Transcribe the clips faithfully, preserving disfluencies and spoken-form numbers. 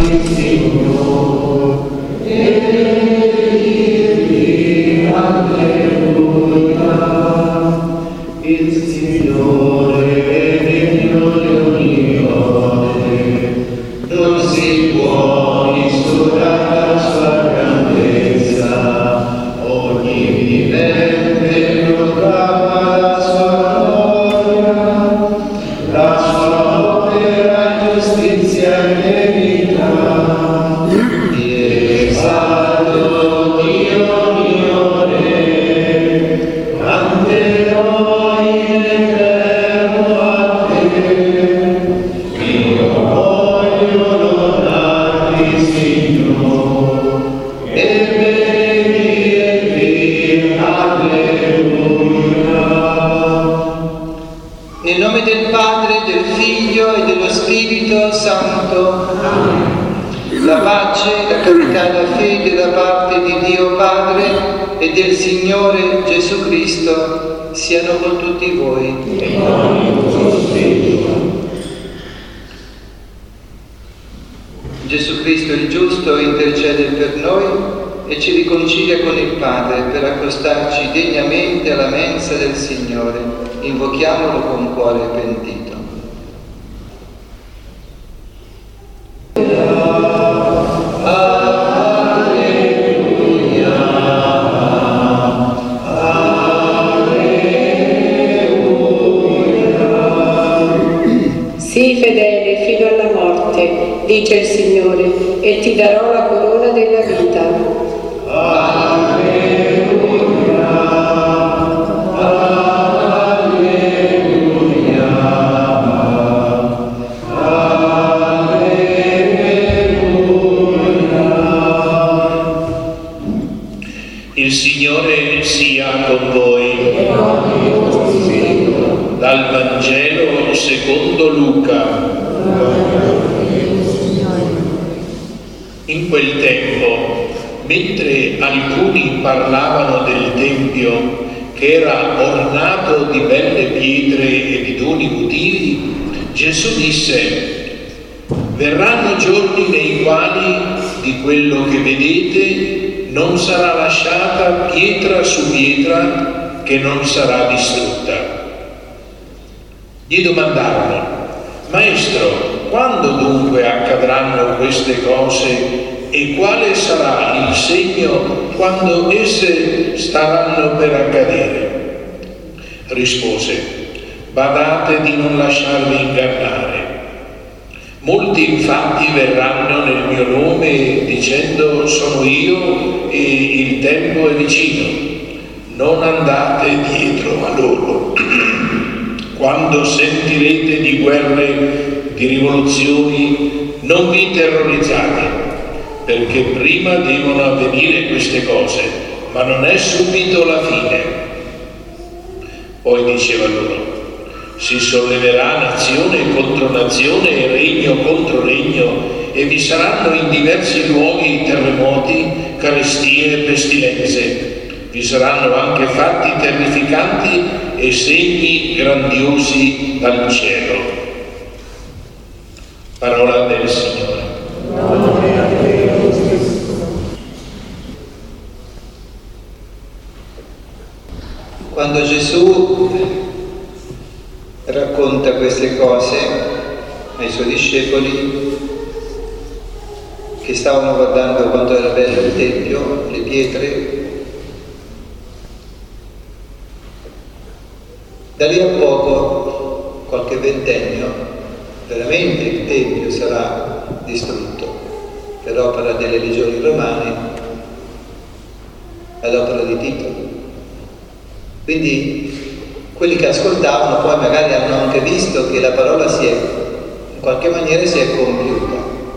Gesù Cristo il giusto intercede per noi e ci riconcilia con il Padre per accostarci degnamente alla mensa del Signore. Invochiamolo con cuore pentito. Sii fedele fino alla morte, dice il Signore, e ti darò la corona della vita. Alleluia, alleluia, alleluia. Il Signore sia con voi. Dal Vangelo secondo Luca. In quel tempo, mentre alcuni parlavano del Tempio che era ornato di belle pietre e di doni votivi, Gesù disse: verranno giorni nei quali di quello che vedete non sarà lasciata pietra su pietra che non sarà distrutta. Gli domandarono: Maestro, quando dunque accadranno queste cose e quale sarà il segno quando esse staranno per accadere? Rispose: badate di non lasciarvi ingannare. Molti infatti verranno nel mio nome dicendo: sono io e il tempo è vicino. Non andate dietro a loro. Quando sentirete di guerre, di rivoluzioni, non vi terrorizzate, perché prima devono avvenire queste cose, ma non è subito la fine. Poi diceva loro: si solleverà nazione contro nazione e regno contro regno, e vi saranno in diversi luoghi terremoti, carestie e pestilenze. Vi saranno anche fatti terrificanti e segni grandiosi dal cielo. Parola del Signore. Quando Gesù racconta queste cose ai suoi discepoli che stavano guardando quanto era bello il Tempio, le pietre, da lì a poco, qualche ventennio, veramente il Tempio sarà distrutto per opera delle legioni romane ad opera di Tito. Quindi quelli che ascoltavano poi magari hanno anche visto che la parola si è, in qualche maniera si è compiuta.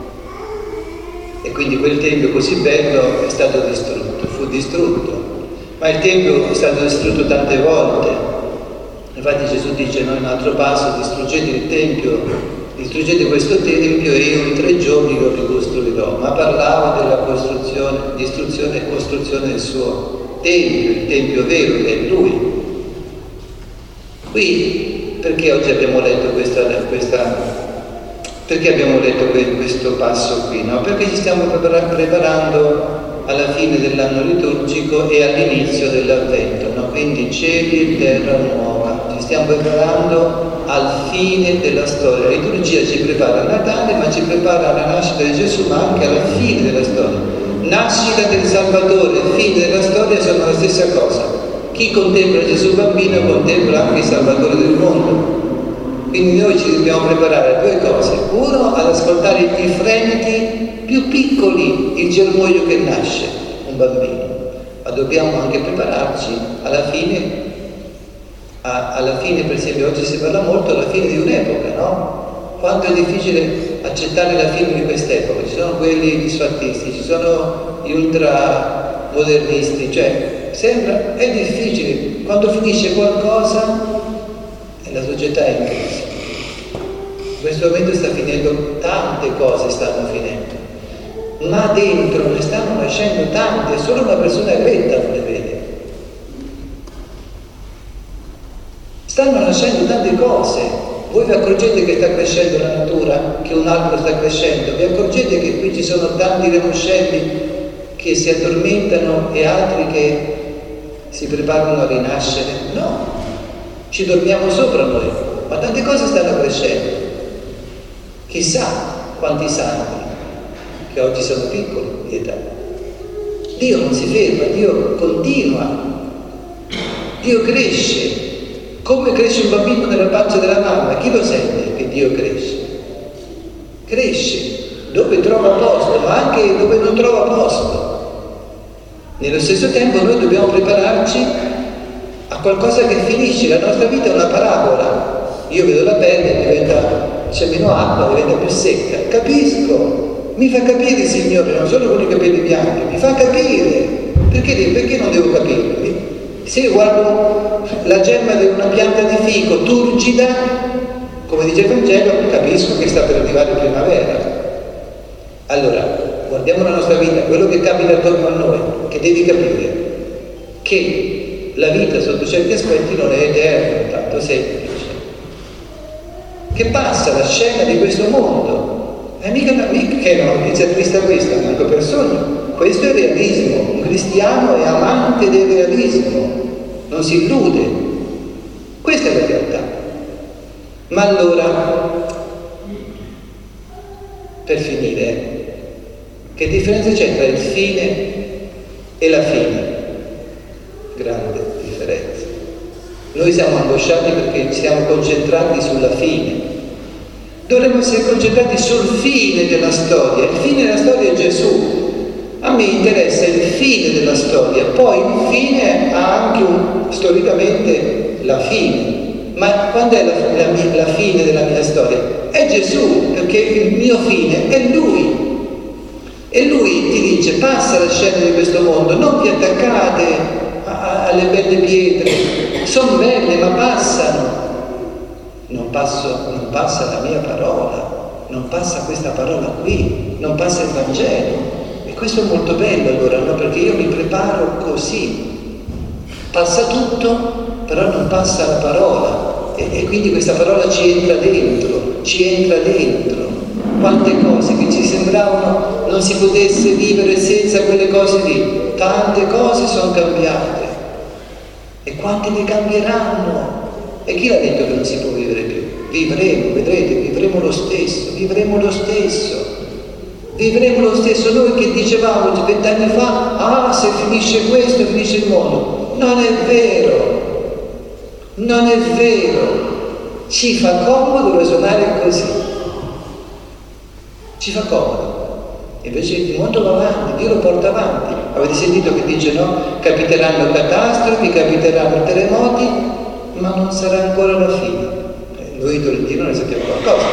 E quindi quel Tempio così bello è stato distrutto, fu distrutto. Ma il Tempio è stato distrutto tante volte. Infatti Gesù dice: no, in un altro passo, distruggete il Tempio, distruggete questo Tempio e io in tre giorni lo ricostruirò. Ma parlava della costruzione, distruzione e costruzione del suo Tempio, il Tempio vero che è Lui. Qui, perché oggi abbiamo letto questa, questa Perché abbiamo letto questo passo qui? No? Perché ci stiamo preparando alla fine dell'anno liturgico e all'inizio dell'Avvento, no? Quindi cieli e terra nuova. Ci stiamo preparando al fine della storia. La liturgia ci prepara a Natale, ma ci prepara alla nascita di Gesù, ma anche alla fine della storia. Nascita del Salvatore e fine della storia sono la stessa cosa. Chi contempla Gesù bambino contempla anche il Salvatore del mondo. Quindi noi ci dobbiamo preparare a due cose. Uno, ad ascoltare i fremiti più piccoli, il germoglio che nasce, un bambino. Ma dobbiamo anche prepararci alla fine, a, alla fine, per esempio, oggi si parla molto alla fine di un'epoca, no? Quanto è difficile accettare la fine di quest'epoca. Ci sono quelli disfattisti, ci sono gli ultramodernisti, cioè sembra, è difficile. Quando finisce qualcosa, la società è in crisi. In questo momento sta finendo, tante cose stanno finendo, ma dentro ne stanno nascendo tante, solo una persona eletta non le vede. Stanno nascendo tante cose. Voi vi accorgete che sta crescendo la natura, che un albero sta crescendo, vi accorgete che qui ci sono tanti ramoscelli che si addormentano e altri che si preparano a rinascere? No. Ci dormiamo sopra noi, ma tante cose stanno crescendo. Chissà quanti santi, che oggi sono piccoli di età. Dio non si ferma, Dio continua, Dio cresce. Come cresce un bambino nella pancia della mamma? Chi lo sente che Dio cresce? Cresce dove trova posto, ma anche dove non trova posto. Nello stesso tempo noi dobbiamo prepararci a qualcosa che finisce. La nostra vita è una parabola. Io vedo la pelle, diventa, c'è meno acqua, diventa più secca. Capisco, mi fa capire il Signore, non solo con i capelli bianchi, mi fa capire. Perché, perché non devo capirmi? Se io guardo la gemma di una pianta di fico turgida, come dice il Vangelo, capisco che sta per arrivare primavera. Allora, guardiamo la nostra vita, quello che capita attorno a noi, che devi capire che la vita sotto certi aspetti non è eterna, tanto semplice, che passa la scena di questo mondo. E mica, mica che è una notizia triste questa, manco per sogno. Questo è il realismo. Un cristiano è amante del realismo, non si illude. Questa è la realtà. Ma allora, per finire, che differenza c'è tra il fine e la fine? Grande differenza. Noi siamo angosciati perché siamo concentrati sulla fine. Dovremmo essere concentrati sul fine della storia. Il fine della storia è Gesù. A me interessa il fine della storia, poi il fine ha anche un, storicamente la fine. Ma quando è la, la, la fine della mia storia? È Gesù, perché il mio fine è Lui. E Lui ti dice: passa la scena di questo mondo, non vi attaccate a, a, alle belle pietre, sono belle ma passano. Non, passo, non passa la mia parola, non passa questa parola qui, non passa il Vangelo. E questo è molto bello allora, no? Perché io mi preparo così. Passa tutto, però non passa la parola. E, e quindi questa parola ci entra dentro, ci entra dentro. Quante cose che ci sembravano non si potesse vivere senza quelle cose lì. Tante cose sono cambiate. E quante ne cambieranno? E chi l'ha detto che non si può vivere più? Vivremo, vedrete, vivremo lo stesso, vivremo lo stesso. Vivremo lo stesso. Noi che dicevamo vent'anni fa: ah, se finisce questo, finisce il mondo. Non è vero, non è vero. Ci fa comodo ragionare così. Ci fa comodo. Invece il mondo va avanti, Dio lo porta avanti. Avete sentito che dice, no? Capiteranno catastrofi, capiteranno terremoti, ma non sarà ancora la fine. Noi torrentini ne sappiamo qualcosa.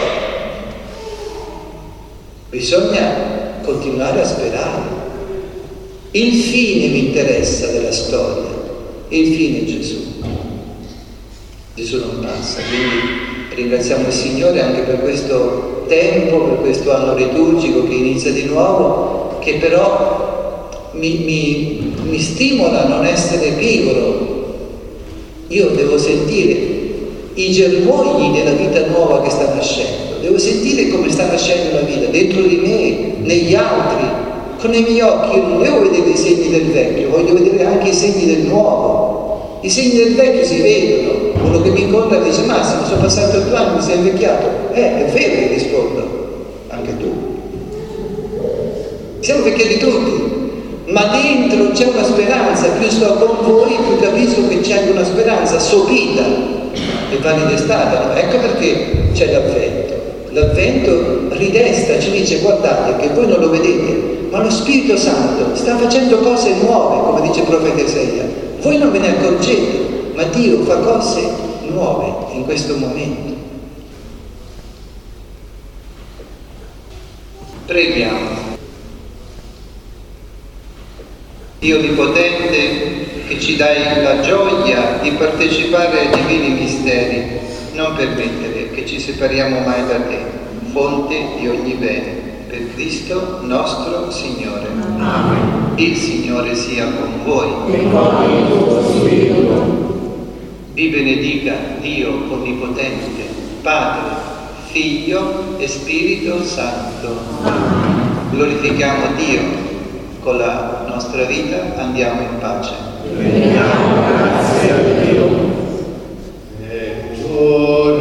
Bisogna continuare a sperare. Il fine mi interessa della storia, il fine è Gesù. Gesù non passa, quindi ringraziamo il Signore anche per questo tempo, per questo anno liturgico che inizia di nuovo, che però mi, mi, mi stimola a non essere pigro. Io devo sentire i germogli della vita nuova che sta nascendo. devo sentire come sta nascendo la vita, dentro di me, negli altri. Con i miei occhi io non devo vedere i segni del vecchio, voglio vedere anche i segni del nuovo. I segni del vecchio si vedono. Uno che mi incontra dice: Massimo, sono passati otto anni, mi sei invecchiato. Eh, è vero, gli rispondo, anche tu. Siamo vecchiati tutti. Ma dentro c'è una speranza, più sto con voi, più capisco che c'è anche una speranza sopita e valida stata. Ecco perché c'è l'avvento. L'avvento ridesta, ci dice: guardate che voi non lo vedete, ma lo Spirito Santo sta facendo cose nuove, come dice il profeta Isaia. Voi non ve ne accorgete, ma Dio fa cose nuove in questo momento. Preghiamo. Dio Onnipotente, che ci dai la gioia di partecipare ai divini misteri, non permettere che ci separiamo mai da te, fonte di ogni bene, per Cristo nostro Signore. Amen. Il Signore sia con voi. E con il tuo spirito. Vi benedica Dio Onnipotente, Padre, Figlio e Spirito Santo. Amen. Glorifichiamo Dio. Con la nostra vita andiamo in pace. Rendiamo grazie a Dio. E